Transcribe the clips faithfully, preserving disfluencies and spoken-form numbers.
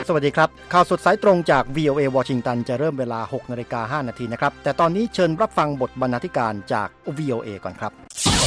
สวัสดีครับข่าวสดสายตรงจาก วี โอ เอ วอชิงตันจะเริ่มเวลา หกนาฬิกาห้านาทีนะครับแต่ตอนนี้เชิญรับฟังบทบรรณาธิการจาก วี โอ เอ ก่อนครับ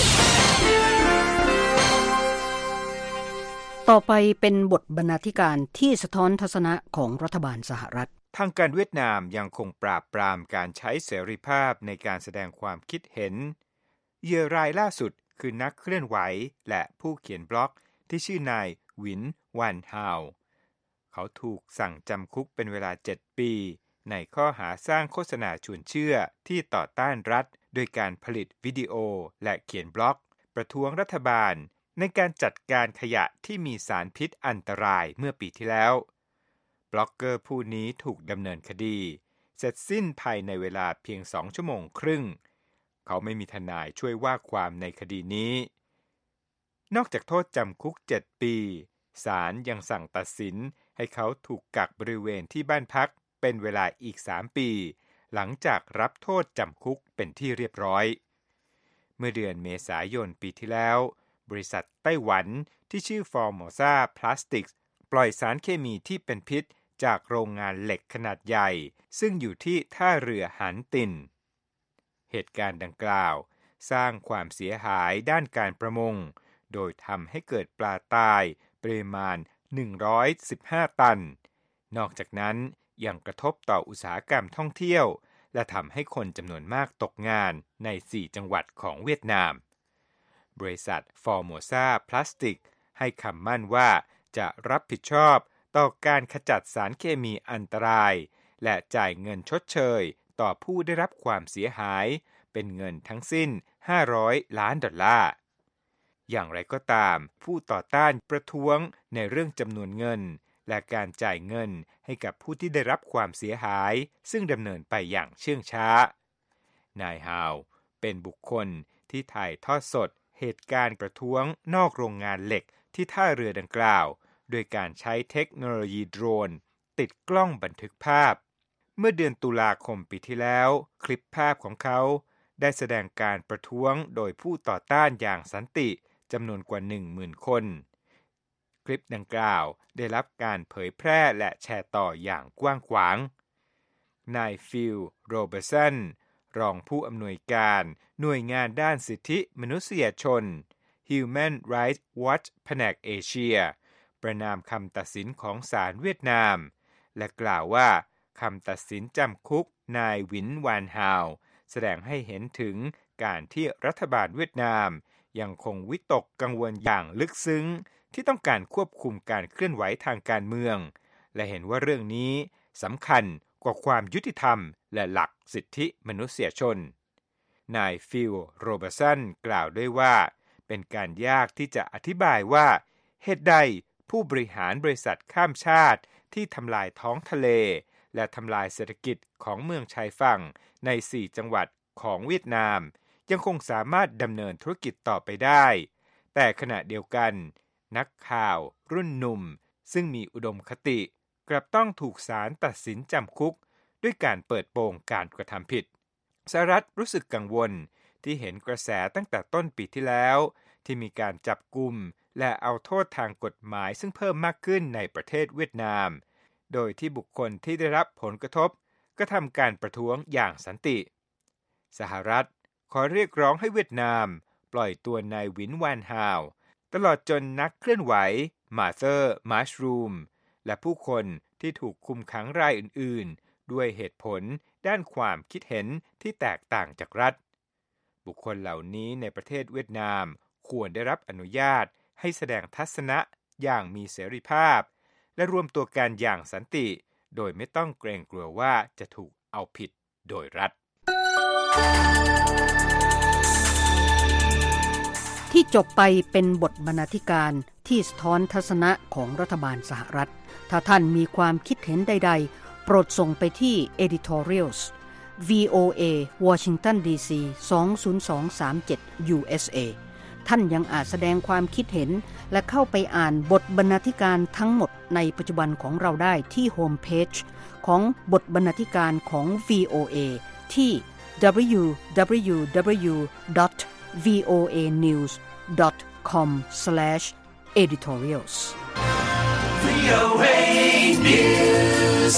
ต่อไปเป็นบทบรรณาธิการที่สะท้อนทัศนะของรัฐบาลสหรัฐทางการเวียดนามยังคงปราบปรามการใช้เสรีภาพในการแสดงความคิดเห็นเหยื่อรายล่าสุดคือนักเคลื่อนไหวและผู้เขียนบล็อกที่ชื่อนายหวินหวันฮาวเขาถูกสั่งจำคุกเป็นเวลาเจ็ดปีในข้อหาสร้างโฆษณาชวนเชื่อที่ต่อต้านรัฐโดยการผลิตวิดีโอและเขียนบล็อกประท้วงรัฐบาลในการจัดการขยะที่มีสารพิษอันตรายเมื่อปีที่แล้วบล็อกเกอร์ผู้นี้ถูกดำเนินคดีเสร็จสิ้นภายในเวลาเพียงสองชั่วโมงครึ่งเขาไม่มีทนายช่วยว่าความในคดีนี้นอกจากโทษจำคุกเจ็ดปีศาลยังสั่งตัดสินให้เขาถูกกักบริเวณที่บ้านพักเป็นเวลาอีกสามปีหลังจากรับโทษจำคุกเป็นที่เรียบร้อยเมื่อเดือนเมษายนปีที่แล้วบริษัทไต้หวันที่ชื่อ Formosa Plastics ปล่อยสารเคมีที่เป็นพิษจากโรงงานเหล็กขนาดใหญ่ซึ่งอยู่ที่ท่าเรือหันตินเหตุการณ์ดังกล่าวสร้างความเสียหายด้านการประมงโดยทำให้เกิดปลาตายปริมาณหนึ่งร้อยสิบห้าตันนอกจากนั้นยังกระทบต่ออุตสาหกรรมท่องเที่ยวและทำให้คนจำนวนมากตกงานในสี่จังหวัดของเวียดนามบริษัท Formosa Plastic ให้คำมั่นว่าจะรับผิดชอบต่อการขจัดสารเคมีอันตรายและจ่ายเงินชดเชยต่อผู้ได้รับความเสียหายเป็นเงินทั้งสิ้นห้าร้อยล้านดอลลาร์อย่างไรก็ตามผู้ต่อต้านประท้วงในเรื่องจำนวนเงินและการจ่ายเงินให้กับผู้ที่ได้รับความเสียหายซึ่งดำเนินไปอย่างเชื่องช้านายฮาวเป็นบุคคลที่ถ่ายทอดสดเหตุการณ์ประท้วงนอกโรงงานเหล็กที่ท่าเรือดังกล่าวโดยการใช้เทคโนโลยีโดรนติดกล้องบันทึกภาพเมื่อเดือนตุลาคมปีที่แล้วคลิปภาพของเขาได้แสดงการประท้วงโดยผู้ต่อต้านอย่างสันติจำนวนกว่า หนึ่งหมื่น คนคลิปดังกล่าวได้รับการเผยแพร่และแชร์ต่ออย่างกว้างขวางนายฟิลโรเบอร์สันรองผู้อำนวยการหน่วยงานด้านสิทธิมนุษยชน Human Rights Watch แผนกเอเชียประณามคำตัดสินของศาลเวียดนามและกล่าวว่าคำตัดสินจำคุกนายหวินหวานฮาวแสดงให้เห็นถึงการที่รัฐบาลเวียดนามยังคงวิตกกังวลอย่างลึกซึ้งที่ต้องการควบคุมการเคลื่อนไหวทางการเมืองและเห็นว่าเรื่องนี้สำคัญกว่าความยุติธรรมและหลักสิทธิมนุษยชนนายฟิลโรเบอร์สันกล่าวด้วยว่าเป็นการยากที่จะอธิบายว่าเหตุใดผู้บริหารบริษัทข้ามชาติที่ทำลายท้องทะเลและทำลายเศรษฐกิจของเมืองชายฝั่งในสี่จังหวัดของเวียดนามยังคงสามารถดำเนินธุรกิจต่อไปได้แต่ขณะเดียวกันนักข่าวรุ่นหนุ่มซึ่งมีอุดมคติกลับต้องถูกศาลตัดสินจำคุกด้วยการเปิดโปงการกระทำผิดสหรัฐรู้สึกกังวลที่เห็นกระแสตั้งแต่ต้นปีที่แล้วที่มีการจับกุมและเอาโทษทางกฎหมายซึ่งเพิ่มมากขึ้นในประเทศเวียดนามโดยที่บุคคลที่ได้รับผลกระทบก็ทำการประท้วงอย่างสันติสหรัฐขอเรียกร้องให้เวียดนามปล่อยตัวนายหวินหวานฮาวตลอดจนนักเคลื่อนไหวมาเธอร์มาชรูมและผู้คนที่ถูกคุมขังรายอื่นๆด้วยเหตุผลด้านความคิดเห็นที่แตกต่างจากรัฐบุคคลเหล่านี้ในประเทศเวียดนามควรได้รับอนุญาตให้แสดงทัศนะอย่างมีเสรีภาพและรวมตัวกันอย่างสันติโดยไม่ต้องเกรงกลัวว่าจะถูกเอาผิดโดยรัฐที่จบไปเป็นบทบรรณาธิการที่สะท้อนทัศนะของรัฐบาลสหรัฐถ้าท่านมีความคิดเห็นใดๆโปรดส่งไปที่ editorials วี โอ เอ Washington ดี ซี สอง ศูนย์ สอง สาม เจ็ด ยู เอส เอ ท่านยังอาจแสดงความคิดเห็นและเข้าไปอ่านบทบรรณาธิการทั้งหมดในปัจจุบันของเราได้ที่โฮมเพจของบทบรรณาธิการของ วี โอ เอ ที่ ดับเบิลยู ดับเบิลยู ดับเบิลยู ดอท วี โอ เอ นิวส์ ดอท คอม สแลช editorials วี โอ เอ News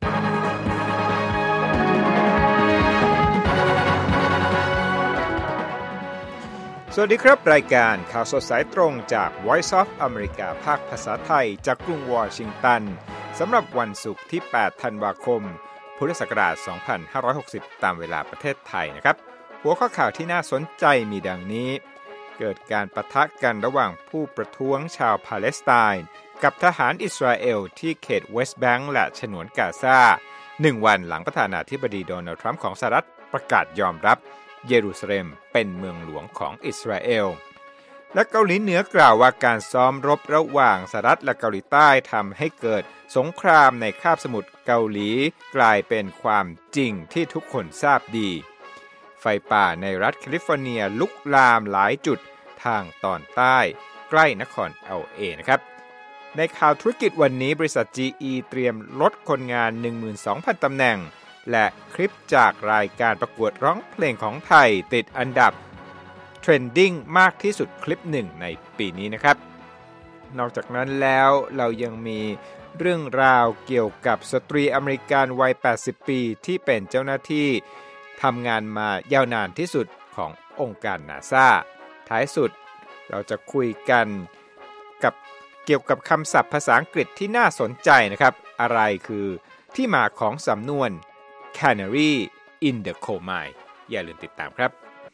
สวัสดีครับรายการข่าวสดสายตรงจาก Voice of America ภาคภาษาไทยจากกรุงวอชิงตันสำหรับวันศุกร์ที่แปดธันวาคมพุทธศักราชสองพันห้าร้อยหกสิบตามเวลาประเทศไทยนะครับหัวข้อข่าวที่น่าสนใจมีดังนี้เกิดการปะทะกันระหว่างผู้ประท้วงชาวปาเลสไตน์กับทหารอิสราเอลที่เขตเวสต์แบงก์และฉนวนกาซาหนึ่งวันหลังประธานาธิบดีโดนัลด์ทรัมป์ของสหรัฐประกาศยอมรับเยรูซาเล็มเป็นเมืองหลวงของอิสราเอลและเกาหลีเหนือกล่าวว่าการซ้อมรบระหว่างสหรัฐและเกาหลีใต้ทำให้เกิดสงครามในคาบสมุทรเกาหลีกลายเป็นความจริงที่ทุกคนทราบดีไฟป่าในรัฐแคลิฟอร์เนียลุกลามหลายจุดทางตอนใต้ใกล้นคร แอล เอ นะครับในข่าวธุรกิจวันนี้บริษัท จี อี เตรียมลดคนงาน หนึ่งหมื่นสองพัน ตำแหน่งและคลิปจากรายการประกวดร้องเพลงของไทยติดอันดับเทรนดิ้งมากที่สุดคลิปหนึ่งในปีนี้นะครับนอกจากนั้นแล้วเรายังมีเรื่องราวเกี่ยวกับสตรีอเมริกันวัยแปดสิบปีที่เป็นเจ้าหน้าที่ทำงานมายาวนานที่สุดขององค์การ NASA ท้ายสุดเราจะคุยกันกับเกี่ยวกับคำศัพท์ภาษาอังกฤษที่น่าสนใจนะครับอะไรคือที่มาของสำนวน Canary in the coal mine อย่าลืมติดตามครับ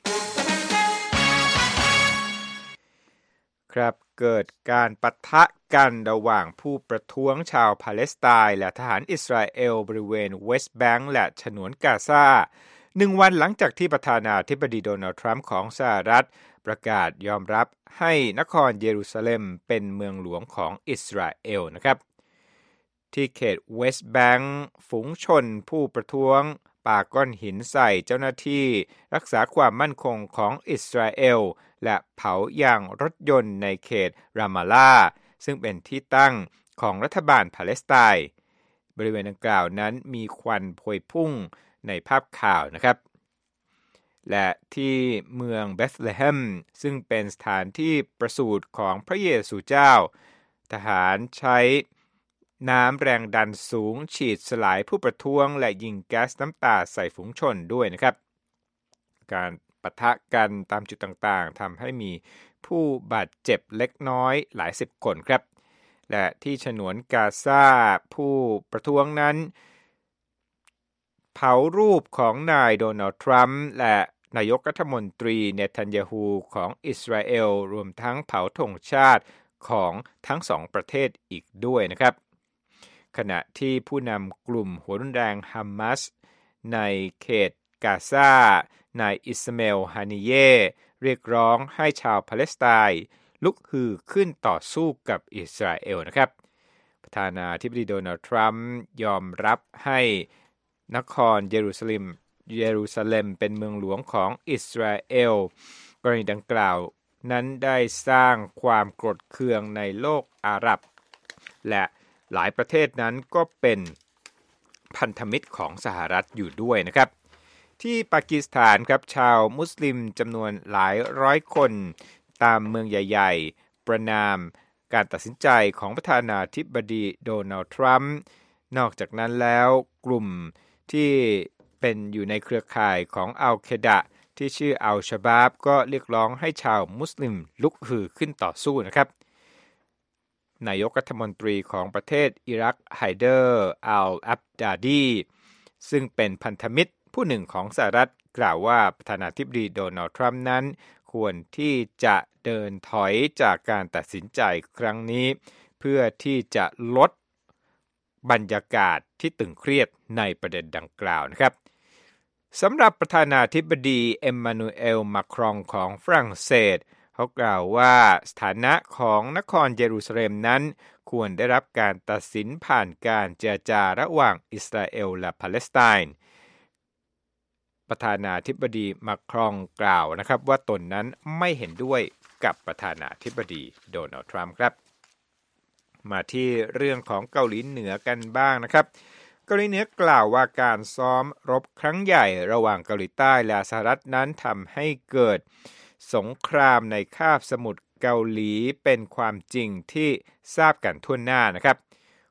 ครับเกิดการปะทะกันระหว่างผู้ประท้วงชาวปาเลสไตน์และทหารอิสราเอลบริเวณเวสต์แบงก์และฉนวนกาซาหนึ่งวันหลังจากที่ประธานาธิบดีโดนัลด์ทรัมป์ของสหรัฐประกาศยอมรับให้นครเยรูซาเล็มเป็นเมืองหลวงของอิสราเอลนะครับที่เขตเวสต์แบงก์ฝูงชนผู้ประท้วงปาก้อนหินใส่เจ้าหน้าที่รักษาความมั่นคงของอิสราเอลและเผายางรถยนต์ในเขตรามาลาซึ่งเป็นที่ตั้งของรัฐบาลปาเลสไตน์บริเวณดังกล่าวนั้นมีควันพวยพุ่งในภาพข่าวนะครับและที่เมืองเบธเลเฮมซึ่งเป็นสถานที่ประสูติของพระเยซูเจ้าทหารใช้น้ำแรงดันสูงฉีดสลายผู้ประท้วงและยิงแก๊สน้ำตาใส่ฝูงชนด้วยนะครับการปะทะกันตามจุดต่างๆทำให้มีผู้บาดเจ็บเล็กน้อยหลายสิบคนครับและที่ฉนวนกาซาผู้ประท้วงนั้นเผารูปของนายโดนัลด์ทรัมป์และนายกรัฐมนตรีเนทันยาฮูของอิสราเอลรวมทั้งเผาธงชาติของทั้งสองประเทศอีกด้วยนะครับขณะที่ผู้นำกลุ่มหัวรุนแรงฮามาสในเขตกาซานายอิสมาเอลฮานิเยเรียกร้องให้ชาวปาเลสไตน์ลุกฮือขึ้นต่อสู้กับอิสราเอลนะครับประธานาธิบดีโดนัลด์ทรัมป์ยอมรับให้นครเยรูซาเล็มเยรูซาเล็มเป็นเมืองหลวงของอิสราเอลกรณีดังกล่าวนั้นได้สร้างความโกรธเคืองในโลกอาหรับและหลายประเทศนั้นก็เป็นพันธมิตรของสหรัฐอยู่ด้วยนะครับที่ปากีสถานครับชาวมุสลิมจำนวนหลายร้อยคนตามเมืองใหญ่ๆประณามการตัดสินใจของประธานาธิบดีโดนัลด์ทรัมป์นอกจากนั้นแล้วกลุ่มที่เป็นอยู่ในเครือข่ายของอัลเคดะที่ชื่ออัลชะบาบก็เรียกร้องให้ชาวมุสลิมลุกฮือขึ้นต่อสู้นะครับนายกรัฐมนตรีของประเทศอิรักไฮเดอร์อัลอับดาดีซึ่งเป็นพันธมิตรผู้หนึ่งของสหรัฐกล่าวว่าประธานาธิบดีโดนัลด์ทรัมป์นั้นควรที่จะเดินถอยจากการตัดสินใจครั้งนี้เพื่อที่จะลดบรรยากาศที่ตึงเครียดในประเด็นดังกล่าวนะครับสำหรับประธานาธิบดีเอ็มมานูเอลมาครองของฝรั่งเศสเขากล่าวว่าสถานะของนครเยรูซาเล็มนั้นควรได้รับการตัดสินผ่านการเจรจาระหว่างอิสราเอลและปาเลสไตน์ประธานาธิบดีมาครองกล่าวนะครับว่าตนนั้นไม่เห็นด้วยกับประธานาธิบดีโดนัลด์ทรัมป์ครับมาที่เรื่องของเกาหลีเหนือกันบ้างนะครับเกาหลีเหนือกล่าวว่าการซ้อมรบครั้งใหญ่ระหว่างเกาหลีใต้และสหรัฐนั้นทำให้เกิดสงครามในคาบสมุทรเกาหลีเป็นความจริงที่ทราบกันทั่วหน้านะครับ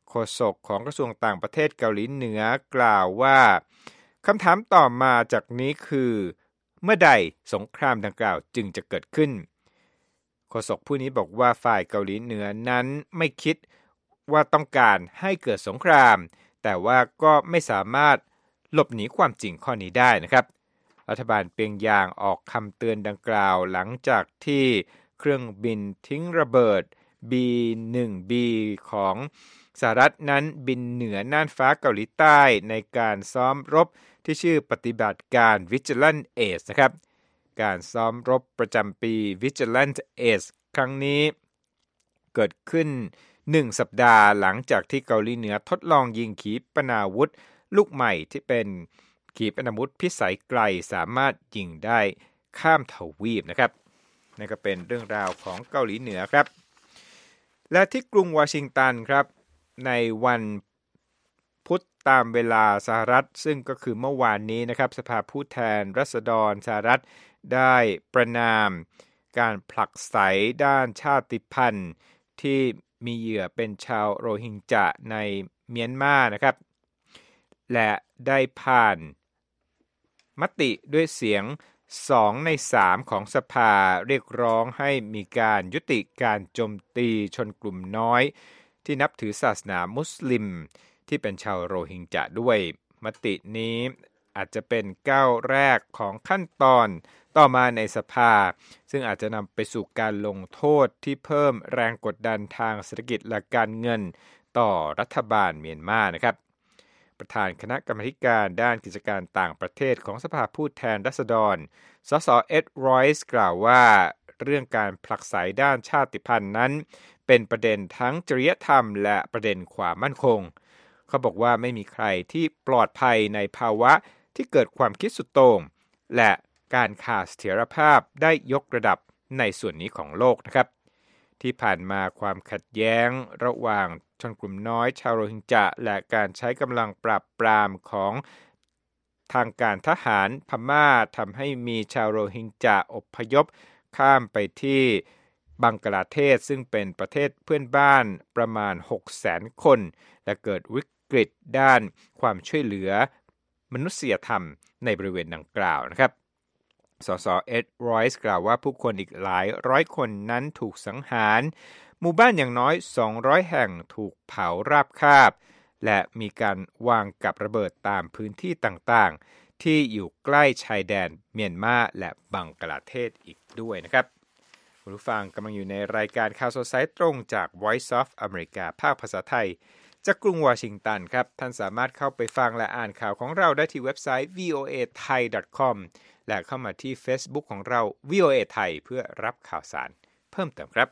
โฆษกของกระทรวงต่างประเทศเกาหลีเหนือกล่าวว่าคำถามต่อมาจากนี้คือเมื่อใดสงครามดังกล่าวจึงจะเกิดขึ้นโฆษกผู้นี้บอกว่าฝ่ายเกาหลีเหนือนั้นไม่คิดว่าต้องการให้เกิดสงครามแต่ว่าก็ไม่สามารถหลบหนีความจริงข้อนี้ได้นะครับรัฐบาลเปียงยางออกคำเตือนดังกล่าวหลังจากที่เครื่องบินทิ้งระเบิด บี หนึ่ง บี ของสหรัฐนั้นบินเหนือน่านฟ้าเกาหลีใต้ในการซ้อมรบที่ชื่อปฏิบัติการ Vigilant Ace นะครับการซ้อมรบประจำปี Vigilant Ace ครั้งนี้เกิดขึ้นหนึ่งสัปดาห์หลังจากที่เกาหลีเหนือทดลองยิงขีปนาวุธลูกใหม่ที่เป็นขีปนาวุธพิสัยไกลสามารถยิงได้ข้ามทวีปนะครับนั่นก็เป็นเรื่องราวของเกาหลีเหนือครับและที่กรุงวอชิงตันครับในวันพุธตามเวลาสหรัฐซึ่งก็คือเมื่อวานนี้นะครับสภาผู้แทนราษฎรสหรัฐได้ประณามการผลักไสด้านชาติพันธุ์ที่มีเหยื่อเป็นชาวโรฮิงญะในเมียนมานะครับและได้ผ่านมติด้วยเสียงสองในสามของสภาเรียกร้องให้มีการยุติการโจมตีชนกลุ่มน้อยที่นับถือศาสนามุสลิมที่เป็นชาวโรฮิงญะด้วยมตินี้อาจจะเป็นก้าวแรกของขั้นตอนต่อมาในสภาซึ่งอาจจะนำไปสู่การลงโทษที่เพิ่มแรงกดดันทางเศรษฐกิจและการเงินต่อรัฐบาลเมียนมานะครับประธานคณะกรรมาธิการด้านกิจการต่างประเทศของสภาผู้แทนราษฎรสสเอ็ดรอยส์กล่าวว่าเรื่องการผลักไสด้านชาติพันธุ์นั้นเป็นประเด็นทั้งจริยธรรมและประเด็นความมั่นคงเขาบอกว่าไม่มีใครที่ปลอดภัยในภาวะที่เกิดความคิดสุดโต่งและการขาดเสถียรภาพได้ยกระดับในส่วนนี้ของโลกนะครับที่ผ่านมาความขัดแย้งระหว่างชนกลุ่มน้อยชาวโรฮิงญะและการใช้กำลังปราบปรามของทางการทหารพม่าทำให้มีชาวโรฮิงญะอพยพข้ามไปที่บังกลาเทศซึ่งเป็นประเทศเพื่อนบ้านประมาณ หกแสน คนและเกิดวิกฤตด้านความช่วยเหลือมนุษยธรรมในบริเวณดังกล่าวนะครับสสเอ็ดรอยส์กล่าวว่าผู้คนอีกหลายร้อยคนนั้นถูกสังหารหมู่บ้านอย่างน้อยสองร้อยแห่งถูกเผาราบคาบและมีการวางกับระเบิดตามพื้นที่ต่างๆที่อยู่ใกล้ชายแดนเมียนมาและบังกลาเทศอีกด้วยนะครับคุณผู้ฟังกำลังอยู่ในรายการข่าวสดสายตรงจาก Voice of America ภาคภาษาไทยจากกรุงวอชิงตันครับท่านสามารถเข้าไปฟังและอ่านข่าวของเราได้ที่เว็บไซต์ วี โอ เอ ไทย ดอท คอม และเข้ามาที่ Facebook ของเรา วี โอ เอ ไทยเพื่อรับข่าวสารเพิ่มเติมครับ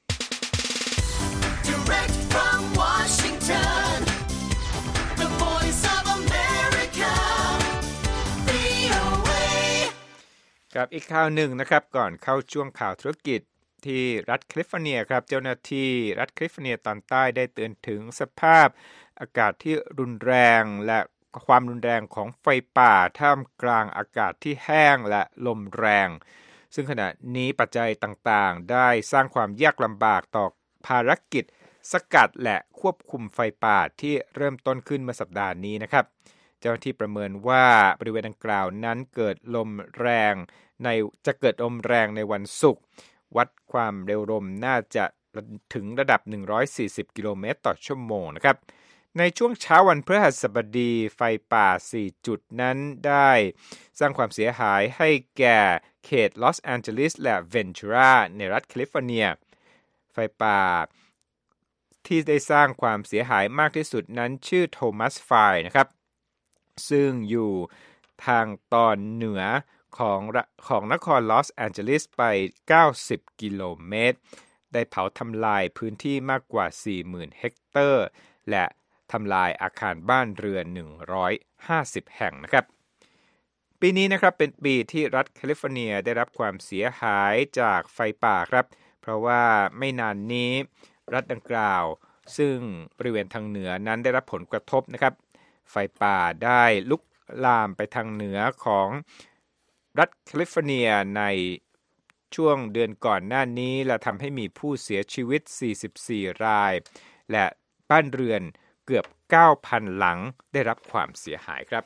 Direct from Washington, the Voice of America, วี โอ เอครับอีกข่าวหนึ่งนะครับก่อนเข้าช่วงข่าวธุรกิจที่รัฐแคลิฟอร์เนียครับเจ้าหน้าที่รัฐแคลิฟอร์เนียตอนใต้ได้เตือนถึงสภาพอากาศที่รุนแรงและความรุนแรงของไฟป่าท่ามกลางอากาศที่แห้งและลมแรงซึ่งขณะนี้ปัจจัยต่างๆได้สร้างความยากลำบากต่อภารกิจสกัดและควบคุมไฟป่าที่เริ่มต้นขึ้นเมื่อสัปดาห์นี้นะครับเจ้าหน้าที่ประเมินว่าบริเวณดังกล่าวนั้นเกิดลมแรงในจะเกิดลมแรงในวันศุกร์วัดความเร็วลมน่าจะถึงระดับหนึ่งร้อยสี่สิบกิโลเมตรต่อชั่วโมงนะครับในช่วงเช้าวันพฤหัสบดีไฟป่าสี่จุดนั้นได้สร้างความเสียหายให้แก่เขตลอสแอนเจลิสและเวนทูราในรัฐแคลิฟอร์เนียไฟป่าที่ได้สร้างความเสียหายมากที่สุดนั้นชื่อโทมัสไฟนะครับซึ่งอยู่ทางตอนเหนือของของนครลอสแอนเจลิสไปเก้าสิบกิโลเมตรได้เผาทำลายพื้นที่มากกว่า สี่หมื่น เฮกเตอร์และทำลายอาคารบ้านเรือนหนึ่งร้อยห้าสิบแห่งนะครับปีนี้นะครับเป็นปีที่รัฐแคลิฟอร์เนียได้รับความเสียหายจากไฟป่าครับเพราะว่าไม่นานนี้รัฐดังกล่าวซึ่งบริเวณทางเหนือนั้นได้รับผลกระทบนะครับไฟป่าได้ลุกลามไปทางเหนือของรัฐแคลิฟอร์เนียในช่วงเดือนก่อนหน้านี้และทำให้มีผู้เสียชีวิตสี่สิบสี่รายและบ้านเรือนเกือบ เก้าพัน หลังได้รับความเสียหายครับ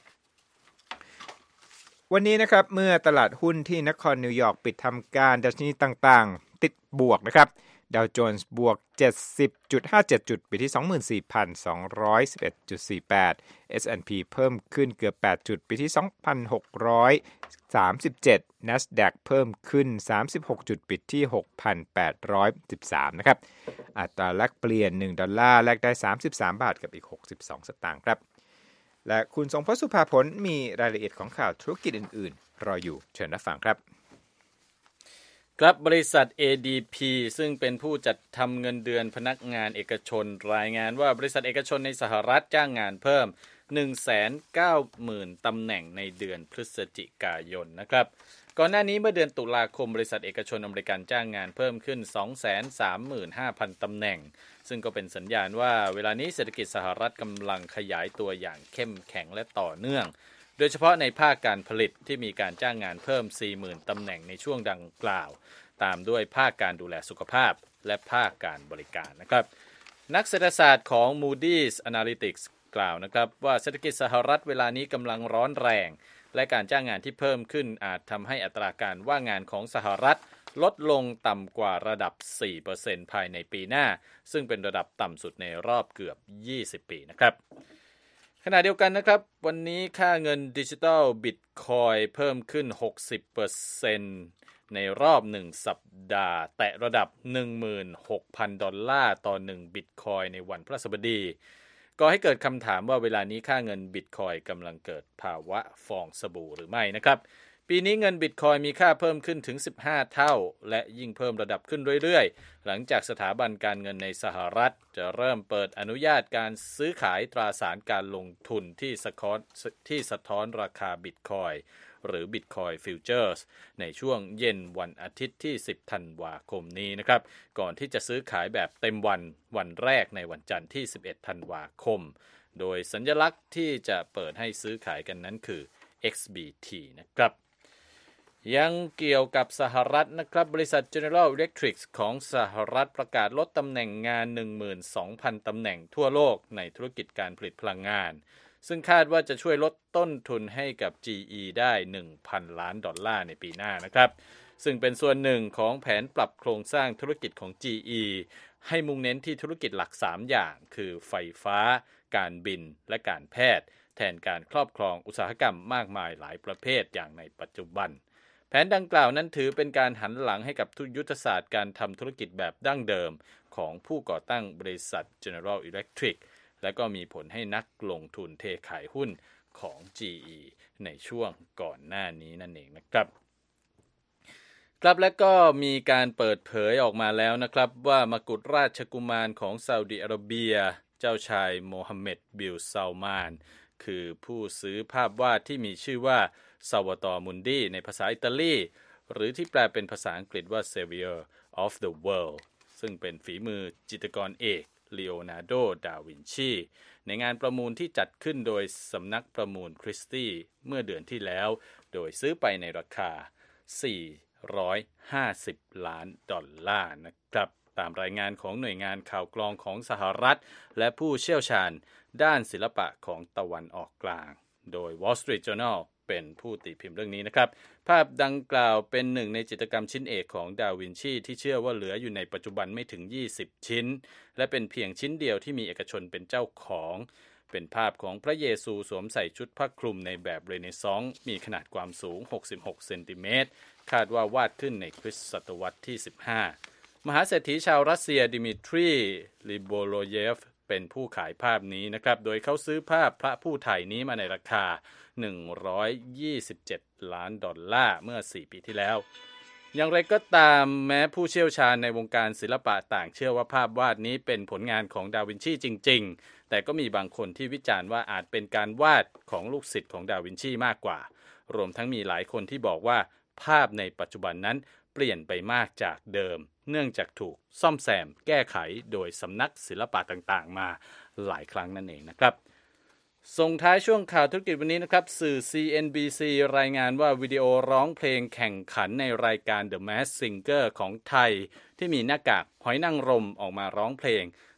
วันนี้นะครับเมื่อตลาดหุ้นที่นครนิวยอร์กปิดทำการดัชนีต่างๆติดบวกนะครับดาวโจนส์บวก เจ็ดสิบจุดห้าเจ็ด จุดปิดที่ สองหมื่นสี่พันสองร้อยสิบเอ็ดจุดสี่แปด เอส แอนด์ พี เพิ่มขึ้นเกือบแปดจุดปิดที่ สองพันหกร้อยสามสิบเจ็ด NASDAQ เพิ่มขึ้นสามสิบหกจุดปิดที่ หกพันแปดร้อยสิบสาม นะครับอัตราแลกเปลี่ยนหนึ่งดอลลาร์แลกได้สามสิบสามบาทกับอีกหกสิบสองสตางค์ครับและคุณทรงพจน์สุภาผลมีรายละเอียดของข่าวธุรกิจอื่นๆรออยู่เชิญรับฟังครับครับบริษัท เอ ดี พี ซึ่งเป็นผู้จัดทำเงินเดือนพนักงานเอกชนรายงานว่าบริษัทเอกชนในสหรัฐจ้างงานเพิ่ม หนึ่งแสนเก้าหมื่น ตำแหน่งในเดือนพฤศจิกายนนะครับก่อนหน้านี้เมื่อเดือนตุลาคมบริษัทเอกชนอเมริกันจ้างงานเพิ่มขึ้น สองแสนสามหมื่นห้าพัน ตำแหน่งซึ่งก็เป็นสัญญาณว่าเวลานี้เศรษฐกิจสหรัฐกำลังขยายตัวอย่างเข้มแข็งและต่อเนื่องโดยเฉพาะในภาคการผลิตที่มีการจ้างงานเพิ่ม สี่หมื่น ตำแหน่งในช่วงดังกล่าวตามด้วยภาคการดูแลสุขภาพและภาคการบริการนะครับนักเศรษฐศาสตร์ของ Moody's Analytics กล่าวนะครับว่าเศรษฐกิจสหรัฐเวลานี้กำลังร้อนแรงและการจ้างงานที่เพิ่มขึ้นอาจทำให้อัตราการว่างงานของสหรัฐลดลงต่ำกว่าระดับ สี่เปอร์เซ็นต์ ภายในปีหน้าซึ่งเป็นระดับต่ำสุดในรอบเกือบยี่สิบปีนะครับขณะเดียวกันนะครับวันนี้ค่าเงินดิจิทัลบิตคอยน์เพิ่มขึ้น หกสิบเปอร์เซ็นต์ ในรอบหนึ่งสัปดาห์แตะระดับ หนึ่งหมื่นหกพัน ดอลลาร์ต่อหนึ่งบิตคอยน์ในวันพฤหัสบดีก่อให้เกิดคำถามว่าเวลานี้ค่าเงินบิตคอยน์กำลังเกิดภาวะฟองสบู่หรือไม่นะครับปีนี้เงินบิตคอยน์มีค่าเพิ่มขึ้นถึงสิบห้าเท่าและยิ่งเพิ่มระดับขึ้นเรื่อยๆหลังจากสถาบันการเงินในสหรัฐจะเริ่มเปิดอนุญาตการซื้อขายตราสารการลงทุนที่สะท้อนที่สะท้อนราคาบิตคอยน์หรือ Bitcoin Futures ในช่วงเย็นวันอาทิตย์ที่สิบธันวาคมนี้นะครับก่อนที่จะซื้อขายแบบเต็มวันวันแรกในวันจันทร์ที่สิบเอ็ดธันวาคมโดยสัญลักษณ์ที่จะเปิดให้ซื้อขายกันนั้นคือ เอ็กซ์ บี ที นะครับยังเกี่ยวกับสหรัฐนะครับบริษัท General Electric ของสหรัฐประกาศลดตำแหน่งงาน หนึ่งหมื่นสองพัน ตำแหน่งทั่วโลกในธุรกิจการผลิตพลังงานซึ่งคาดว่าจะช่วยลดต้นทุนให้กับ จี อี ได้ หนึ่งพัน ล้านดอลลาร์ในปีหน้านะครับซึ่งเป็นส่วนหนึ่งของแผนปรับโครงสร้างธุรกิจของ จี อี ให้มุ่งเน้นที่ธุรกิจหลักสามอย่างคือไฟฟ้าการบินและการแพทย์แทนการครอบครองอุตสาหกรรมมากมายหลายประเภทอย่างในปัจจุบันแผนดังกล่าวนั้นถือเป็นการหันหลังให้กับยุทธศาสตร์การทำธุรกิจแบบดั้งเดิมของผู้ก่อตั้งบริษัท General Electric และก็มีผลให้นักลงทุนเทขายหุ้นของ จี อี ในช่วงก่อนหน้านี้นั่นเองนะครับครับและก็มีการเปิดเผยออกมาแล้วนะครับว่ามกุฎราชกุมารของซาอุดิอาระเบียเจ้าชายโมฮัมเหม็ดบิลซาลมานคือผู้ซื้อภาพวาดที่มีชื่อว่าซาวาตอร์มุนดีในภาษาอิตาลีหรือที่แปลเป็นภาษาอังกฤษว่า Savior of the World ซึ่งเป็นฝีมือจิตรกรเอกลีโอนาร์โด ดาวินชีในงานประมูลที่จัดขึ้นโดยสำนักประมูลคริสตี้เมื่อเดือนที่แล้วโดยซื้อไปในราคาสี่ร้อยห้าสิบล้านดอลลาร์นะครับตามรายงานของหน่วยงานข่าวกรองของสหรัฐและผู้เชี่ยวชาญด้านศิลปะของตะวันออกกลางโดย Wall Street Journal เป็นผู้ตีพิมพ์เรื่องนี้นะครับภาพดังกล่าวเป็นหนึ่งในจิตรกรรมชิ้นเอกของดาวินชีที่เชื่อว่าเหลืออยู่ในปัจจุบันไม่ถึงยี่สิบชิ้นและเป็นเพียงชิ้นเดียวที่มีเอกชนเป็นเจ้าของเป็นภาพของพระเยซูสวมใส่ชุดผ้าคลุมในแบบเรเนซองส์มีขนาดความสูงหกสิบหกเซนติเมตรคาดว่าวาดขึ้นในคริสตศตวรรษที่สิบห้ามหาเศรษฐีชาวรัสเซียดิมิทรีลิโบโลเยฟเป็นผู้ขายภาพนี้นะครับโดยเขาซื้อภาพพระผู้ไถ่นี้มาในราคาหนึ่งร้อยยี่สิบเจ็ดล้านดอลลาร์เมื่อสี่ปีที่แล้วอย่างไรก็ตามแม้ผู้เชี่ยวชาญในวงการศิลปะต่างเชื่อว่าภาพวาดนี้เป็นผลงานของดาวินชีจริงๆแต่ก็มีบางคนที่วิจารณ์ว่าอาจเป็นการวาดของลูกศิษย์ของดาวินชีมากกว่ารวมทั้งมีหลายคนที่บอกว่าภาพในปัจจุบันนั้นเปลี่ยนไปมากจากเดิมเนื่องจากถูกซ่อมแซมแก้ไขโดยสำนักศิลปะต่างๆมาหลายครั้งนั่นเองนะครับส่งท้ายช่วงข่าวธุรกิจวันนี้นะครับสื่อ ซี เอ็น บี ซี รายงานว่าวิดีโอร้องเพลงแข่งขันในรายการ The Masked Singer ของไทยที่มีหน้ากากหอยนางรมออกมาร้องเพลง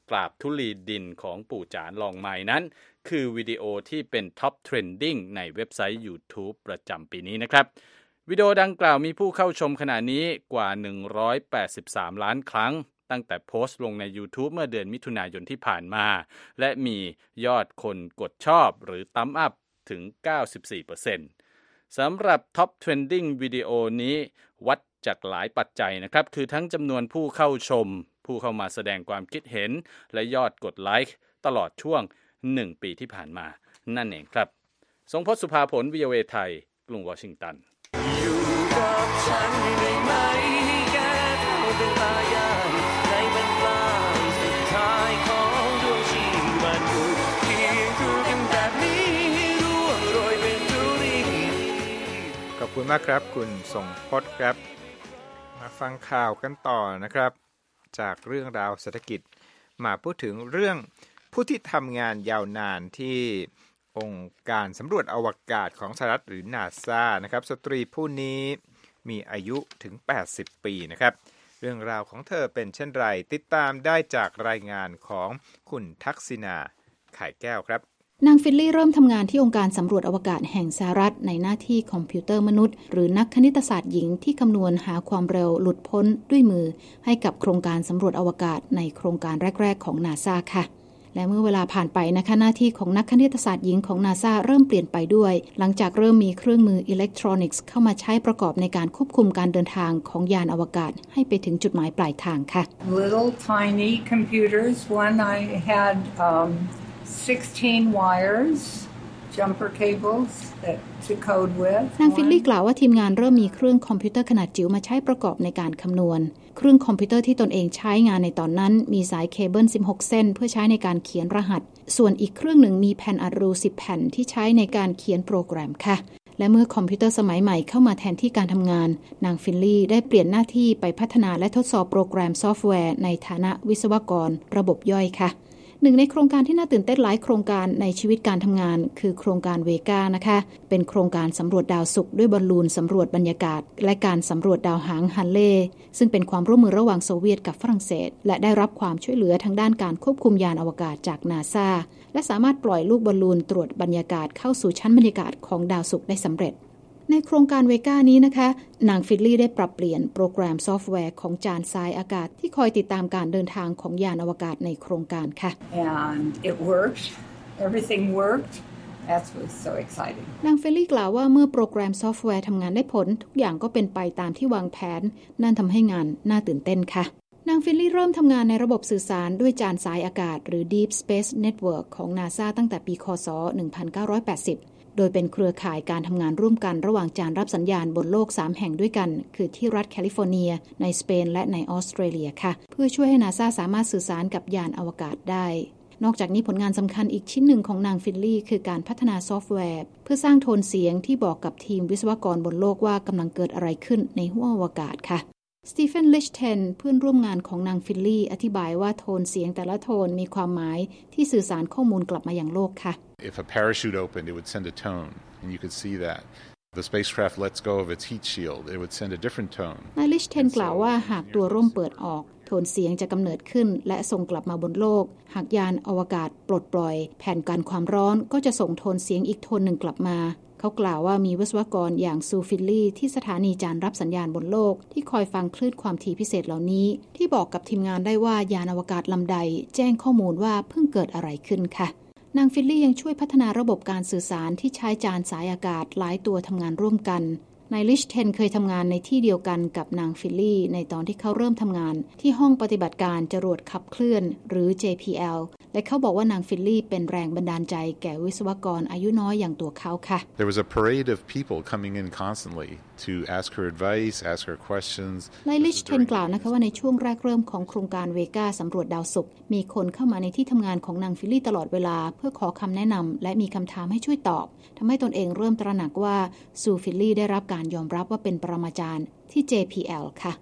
กราบธุลีดินของปู่จานลองไม้นั้นคือวิดีโอที่เป็นท็อปเทรนดิ้งในเว็บไซต์ YouTube ประจำปีนี้นะครับวิดีโอดังกล่าวมีผู้เข้าชมขณะนี้กว่าหนึ่งร้อยแปดสิบสามล้านครั้งตั้งแต่โพสต์ลงใน YouTube เมื่อเดือนมิถุนายนที่ผ่านมาและมียอดคนกดชอบหรือตั้มอัพถึง เก้าสิบสี่เปอร์เซ็นต์ สำหรับ Top Trending วิดีโอนี้วัดจากหลายปัจจัยนะครับคือทั้งจำนวนผู้เข้าชมผู้เข้ามาแสดงความคิดเห็นและยอดกดไลค์ตลอดช่วงหนึ่งปีที่ผ่านมานั่นเองครับทรงพจน์สุภาผล วี โอ เอ ไทยกรุงวอชิงตันอยู่กับฉันได้ไหมแค่เท่าเป็นตายายในบรรปลายสุดท้ายของดวงชีวันอยู่เคียงคู่กันแบบนี้ร่วงโรยเป็นธุลีขอบคุณมากครับคุณทรงพจน์ครับมาฟังข่าวกันต่อนะครับจากเรื่องราวเศรษฐกิจมาพูดถึงเรื่องผู้ที่ทำงานยาวนานที่องค์การสำรวจอวกาศของสหรัฐหรือ NASA นะครับสตรีผู้นี้มีอายุถึงแปดสิบปีนะครับเรื่องราวของเธอเป็นเช่นไรติดตามได้จากรายงานของคุณทักษิณาไข่แก้วครับนางฟิลลี่เริ่มทำงานที่องค์การสำรวจอวกาศแห่งสหรัฐในหน้าที่คอมพิวเตอร์มนุษย์หรือนักคณิตศาสตร์หญิงที่คำนวณหาความเร็วหลุดพ้นด้วยมือให้กับโครงการสำรวจอวกาศในโครงการแรกๆของ NASA ค่ะและเมื่อเวลาผ่านไปนะคะหน้าที่ของนักคณิตศาสตร์หญิงของ NASA เริ่มเปลี่ยนไปด้วยหลังจากเริ่มมีเครื่องมืออิเล็กทรอนิกส์เข้ามาใช้ประกอบในการควบคุมการเดินทางของยานอวกาศให้ไปถึงจุดหมายปลายทางค่ะ Little tiny computers. One I had um, sixteen wires, jumper cables that to code with. นางฟิลลี่กล่าวว่าทีมงานเริ่มมีเครื่องคอมพิวเตอร์ขนาดจิ๋วมาใช้ประกอบในการคำนวณเครื่องคอมพิวเตอร์ที่ตนเองใช้งานในตอนนั้นมีสายเคเบิลสิบหกเส้นเพื่อใช้ในการเขียนรหัสส่วนอีกเครื่องหนึ่งมีแผ่นอัดรูสิบแผ่นที่ใช้ในการเขียนโปรแกรมค่ะและเมื่อคอมพิวเตอร์สมัยใหม่เข้ามาแทนที่การทำงานนางฟิลลี่ได้เปลี่ยนหน้าที่ไปพัฒนาและทดสอบโปรแกรมซอฟต์แวร์ในฐานะวิศวกรระบบย่อยค่ะหนึ่งในโครงการที่น่าตื่นเต้นหลายโครงการในชีวิตการทำงานคือโครงการเวกานะคะเป็นโครงการสำรวจดาวศุกร์ด้วยบอลลูนสำรวจบรรยากาศและการสำรวจดาวหางฮันเล่ซึ่งเป็นความร่วมมือระหว่างโซเวียตกับฝรั่งเศสและได้รับความช่วยเหลือทางด้านการควบคุมยานอวกาศจาก NASA และสามารถปล่อยลูกบอลลูนตรวจบรรยากาศเข้าสู่ชั้นบรรยากาศของดาวศุกร์ได้สำเร็จในโครงการเวกานี้นะคะนางฟิลลี่ได้ปรับเปลี่ยนโปรแกรมซอฟต์แวร์ของจานทรายอากาศที่คอยติดตามการเดินทางของยานอวกาศในโครงการค่ะ And it worked. Everything worked. That was so exciting. นางฟิลลี่กล่าวว่าเมื่อโปรแกรมซอฟต์แวร์ทำงานได้ผลทุกอย่างก็เป็นไปตามที่วางแผนนั่นทำให้งานน่าตื่นเต้นค่ะนางฟิลลี่เริ่มทำงานในระบบสื่อสารด้วยจานทรายอากาศหรือ Deep Space Network ของ NASA ตั้งแต่ปีค.ศ. หนึ่งพันเก้าร้อยแปดสิบโดยเป็นเครือข่ายการทำงานร่วมกันระหว่างจานรับสัญญาณบนโลกสามแห่งด้วยกันคือที่รัฐแคลิฟอร์เนียในสเปนและในออสเตรเลียค่ะเพื่อช่วยให้ NASA สามารถสื่อสารกับยานอวกาศได้นอกจากนี้ผลงานสำคัญอีกชิ้นหนึ่งของนางฟิลลี่คือการพัฒนาซอฟต์แวร์เพื่อสร้างโทนเสียงที่บอกกับทีมวิศวกรบนโลกว่ากำลังเกิดอะไรขึ้นในห้วงอวกาศค่ะสตีเฟน ลิชเทนเพื่อนร่วมงานของนางฟิลลี่อธิบายว่าโทนเสียงแต่ละโทนมีความหมายที่สื่อสารข้อมูลกลับมายังโลกค่ะ If a parachute opened, it would send a tone, and you could see that. If the spacecraft lets go of its heat shield, it would send a different tone. นายลิชเทนกล่าวว่าหากตัวร่มเปิดออกโทนเสียงจะกำเนิดขึ้นและส่งกลับมาบนโลกหากยานอวกาศปลดปล่อยแผ่นกันความร้อนก็จะส่งโทนเสียงอีกโทนหนึ่งกลับมาเขากล่าวว่ามีวิศวกรอย่างซูฟิลลี่ที่สถานีจานรับสัญญาณบนโลกที่คอยฟังคลื่นความถี่พิเศษเหล่านี้ที่บอกกับทีมงานได้ว่ายานอวกาศลำใดแจ้งข้อมูลว่าเพิ่งเกิดอะไรขึ้นค่ะนางฟิลลี่ยังช่วยพัฒนาระบบการสื่อสารที่ใช้จานสายอากาศหลายตัวทำงานร่วมกันนายลิชเทนเคยทำงานในที่เดียวกันกับนางฟิลลี่ในตอนที่เขาเริ่มทำงานที่ห้องปฏิบัติการจรวดขับเคลื่อนหรือ เจ พี แอล และเขาบอกว่านางฟิลลี่เป็นแรงบันดาลใจแก่วิศวกรอายุน้อยอย่างตัวเขาค่ะ There was a parade of people coming in constantly to ask her advice, ask her questions. นายลิชเทนกล่าวนะคะว่าในช่วงแรกเริ่มของโครงการเวกาสำรวจดาวศุกร์มีคนเข้ามาในที่ทำงานของนางฟิลลี่ตลอดเวลาเพื่อขอคำแนะนำและมีคำถามให้ช่วยตอบทำให้ตนเองเริ่มตระหนักว่าซูฟิลลี่ได้รับการยอมรับว่าเป็นปรมาจารย์ที่ เจ พี แอล ค่ะ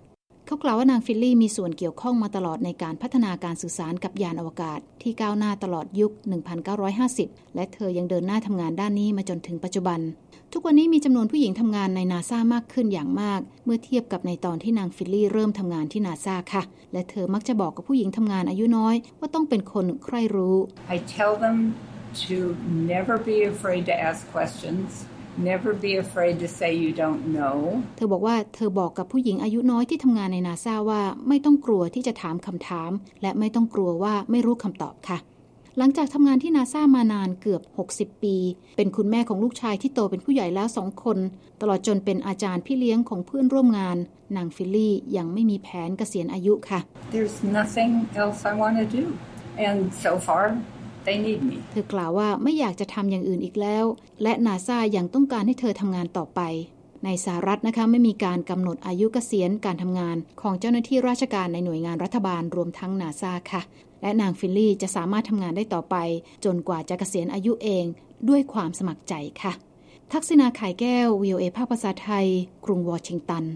เขากล่าวว่านางฟิลลี่มีส่วนเกี่ยวข้องมาตลอดในการพัฒนาการสื่อสารกับยานอวกาศที่ก้าวหน้าตลอดยุค หนึ่งพันเก้าร้อยห้าสิบ และเธอยังเดินหน้าทำงานด้านนี้มาจนถึงปัจจุบันทุกวันนี้มีจำนวนผู้หญิงทำงานใน NASA มากขึ้นอย่างมากเมื่อเทียบกับในตอนที่นางฟิลลี่เริ่มทำงานที่ NASA ค่ะและเธอมักจะบอกกับผู้หญิงทำงานอายุน้อยว่าต้องเป็นคนใคร่รู้ I tell them to never be afraid to ask questions.Never be afraid to say you don't know เธอบอกว่าเธอบอกกับผู้หญิงอายุน้อยที่ทำงานใน NASA ว่าไม่ต้องกลัวที่จะถามคำถามและไม่ต้องกลัวว่าไม่รู้คำตอบค่ะหลังจากทำงานที่ NASA มานานเกือบหกสิบปีเป็นคุณแม่ของลูกชายที่โตเป็นผู้ใหญ่แล้วสองคนตลอดจนเป็นอาจารย์พี่เลี้ยงของเพื่อนร่วมงานนางฟิลลี่ยังไม่มีแผนเกษียณอายุค่ะ There's nothing else I want to do and so far They need me. เธอกล่าวว่าไม่อยากจะทำอย่างอื่นอีกแล้วและ NASA ยังต้องการให้เธอทำงานต่อไปในสหรัฐนะคะไม่มีการกำหนดอายุเกษียณการทำงานของเจ้าหน้าที่ราชการในหน่วยงานรัฐบาลรวมทั้ง NASA ค่ะและนางฟิลลี่จะสามารถทำงานได้ต่อไปจนกว่าจะเกษียณอายุเองด้วยความสมัครใจค่ะทักษิณา ข่ายแก้ว วี โอ เอ ภาคภาษาไทยกรุงวอชิงตัน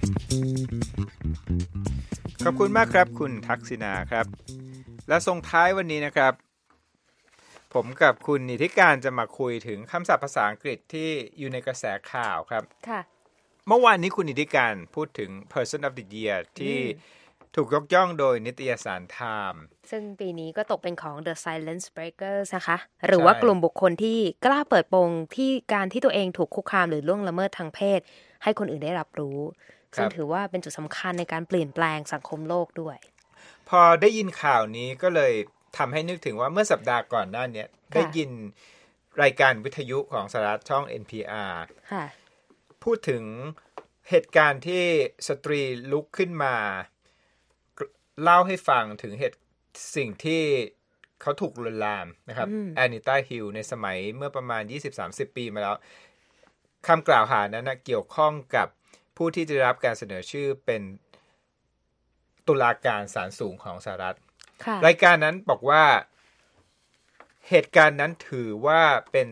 ขอบคุณมากครับคุณทักษิณาครับและส่งท้ายวันนี้นะครับผมกับคุณนิติการจะมาคุยถึงคำศัพท์ภาษาอังกฤษที่อยู่ในกระแสข่าวครับค่ะเมื่อวานนี้คุณนิติการพูดถึง Person of the Year ที่ถูกยกย่องโดยนิตยสาร Time ซึ่งปีนี้ก็ตกเป็นของ The Silence Breakers นะคะหรือว่ากลุ่มบุคคลที่กล้าเปิดโปงที่การที่ตัวเองถูกคุกคามหรือล่วงละเมิดทางเพศให้คนอื่นได้รับรู้ซึ่งถือว่าเป็นจุดสำคัญในการเปลี่ยนแปลงสังคมโลกด้วยพอได้ยินข่าวนี้ก็เลยทำให้นึกถึงว่าเมื่อสัปดาห์ก่อนหน้านี้ได้ยินรายการวิทยุของสหรัฐช่อง เอ็น พี อาร์ พูดถึงเหตุการณ์ที่สตรีลุกขึ้นมาเล่าให้ฟังถึงเหตุสิ่งที่เขาถูกลวนลามนะครับแอนิต้าฮิลในสมัยเมื่อประมาณ ยี่สิบถึงสามสิบ ปีมาแล้วคำกล่าวหานั้นนะเกี่ยวข้องกับผู้ที่ได้รับการเสนอชื่อเป็นตุลาการศาลสูงของสหรัฐรายการนั้นบอกว่าเหตุการณ์นั้นถือว่าเป็น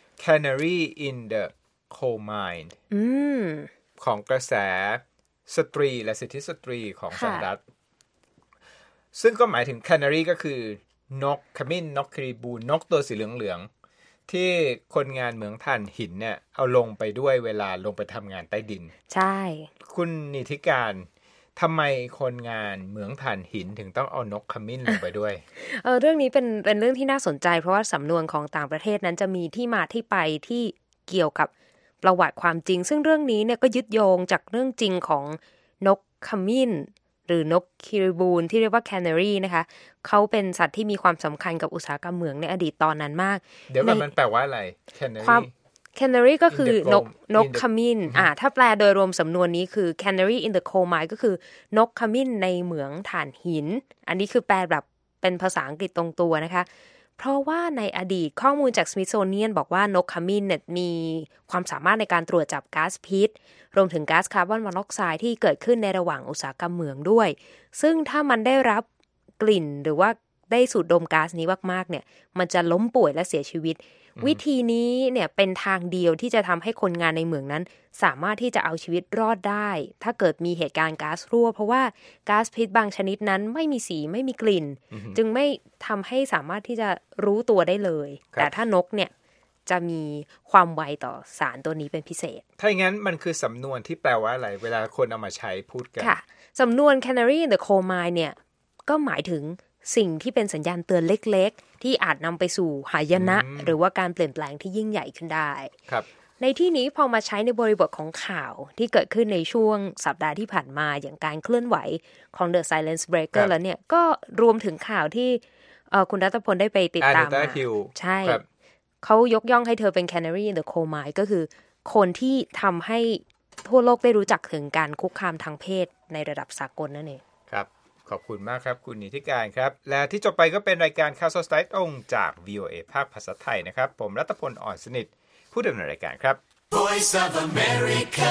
Canary in the Coal Mine ของกระแสสตรีและสิทธิสตรีของสหรัฐซึ่งก็หมายถึง Canary ก็คือนกขมิ้นนกครีบูนนกตัวสีเหลืองๆที่คนงานเหมืองถ่านหินเนี่ยเอาลงไปด้วยเวลาลงไปทำงานใต้ดินใช่คุณนิติการทำไมคนงานเหมืองถ่านหินถึงต้องเอานกขมิ้นลงไปด้วยเออเรื่องนี้เป็นเป็นเรื่องที่น่าสนใจเพราะว่าสำนวนของต่างประเทศนั้นจะมีที่มาที่ไปที่เกี่ยวกับประวัติความจริงซึ่งเรื่องนี้เนี่ยก็ยึดโยงจากเรื่องจริงของนกขมิ้นหรือนกคิริบูนที่เรียกว่าแคนารีนะคะเขาเป็นสัตว์ที่มีความสำคัญกับอุตสาหกรรมเหมืองในอดีตตอนนั้นมากเดี๋ยวมันแปลว่าอะไรแคนารี Canary ก็คือนกนกขมิ้นอ่าถ้าแปลโดยรวมสำนวนนี้คือ Canary in the coal mine ก็คือนกขมิ้นในเหมืองถ่านหินอันนี้คือแปลแบบเป็นภาษาอังกฤษตรงตัวนะคะเพราะว่าในอดีตข้อมูลจาก Smithsonian บอกว่านกขมิ้นเนี่ยมีความสามารถในการตรวจจับก๊าซพิษรวมถึงก๊าซคาร์บอนมอนอกไซด์ที่เกิดขึ้นในระหว่างอุตสาหกรรมเหมืองด้วยซึ่งถ้ามันได้รับกลิ่นหรือว่าได้สูดดมก๊าซนี้มากๆเนี่ยมันจะล้มป่วยและเสียชีวิตวิธีนี้เนี่ยเป็นทางเดียวที่จะทำให้คนงานในเหมืองนั้นสามารถที่จะเอาชีวิตรอดได้ถ้าเกิดมีเหตุการณ์ก๊าซรั่วเพราะว่าก๊าซพิษบางชนิดนั้นไม่มีสีไม่มีกลิ่น mm-hmm. จึงไม่ทำให้สามารถที่จะรู้ตัวได้เลยแต่ถ้านกเนี่ยจะมีความไวต่อสารตัวนี้เป็นพิเศษถ้าอย่างนั้นมันคือสำนวนที่แปลว่าอะไรเวลาคนเอามาใช้พูดกันค่ะสำนวน Canary in the coal mine เนี่ยก็หมายถึงสิ่งที่เป็นสัญญาณเตือนเล็กๆที่อาจนำไปสู่หายนะหรือว่าการเปลี่ยนแปลงที่ยิ่งใหญ่ขึ้นได้ครับในที่นี้พอมาใช้ในบริบทของข่าวที่เกิดขึ้นในช่วงสัปดาห์ที่ผ่านมาอย่างการเคลื่อนไหวของ The Silence Breaker แล้วเนี่ยก็รวมถึงข่าวที่คุณรัตพลได้ไปติดตามมาใช่เขายกย่องให้เธอเป็น Canary in the coal mine ก็คือคนที่ทำให้ทั่วโลกได้รู้จักถึงการคุกคามทางเพศในระดับสากลนั่นเองครับขอบคุณมากครับคุณนิติการครับและที่จบไปก็เป็นรายการข่าวสดสายตรงจาก วี โอ เอ ภาคภาษาไทยนะครับผมรัตพลอ่อนสนิทผู้ดำเนินรายการครับ Voice of America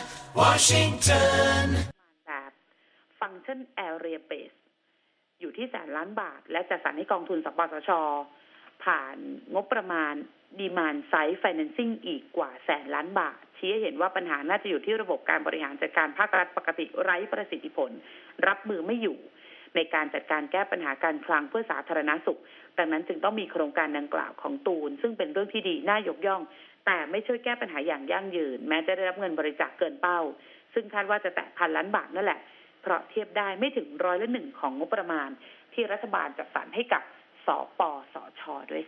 Washington แบบฟังก์ชัน Area Base อยู่ที่แสนล้านบาทและจัดสรรให้กองทุนสปสช.ผ่านงบประมาณ demand side financing อีกกว่าแสนล้านบาทชี้ให้เห็นว่าปัญหาน่าจะอยู่ที่ระบบการบริหารจัดการภาครัฐปกติไร้ประสิทธิผลรับมือไม่อยู่ในการจัดการแก้ปัญหาการคลังเพื่อสาธารณสุขดังนั้นจึงต้องมีโครงการดังกล่าวของตูนซึ่งเป็นเรื่องที่ดีน่ายกย่องแต่ไม่ช่วยแก้ปัญหาอย่างยั่งยืนแม้จะได้รับเงินบริจาคเกินเป้าซึ่งคาดว่าจะแตะพันล้านบาทนั่นแหละเพราะเทียบได้ไม่ถึงร้อยละหนึ่งของงบประมาณที่รัฐบาลจัดสรรให้กับสปสช.ด้วย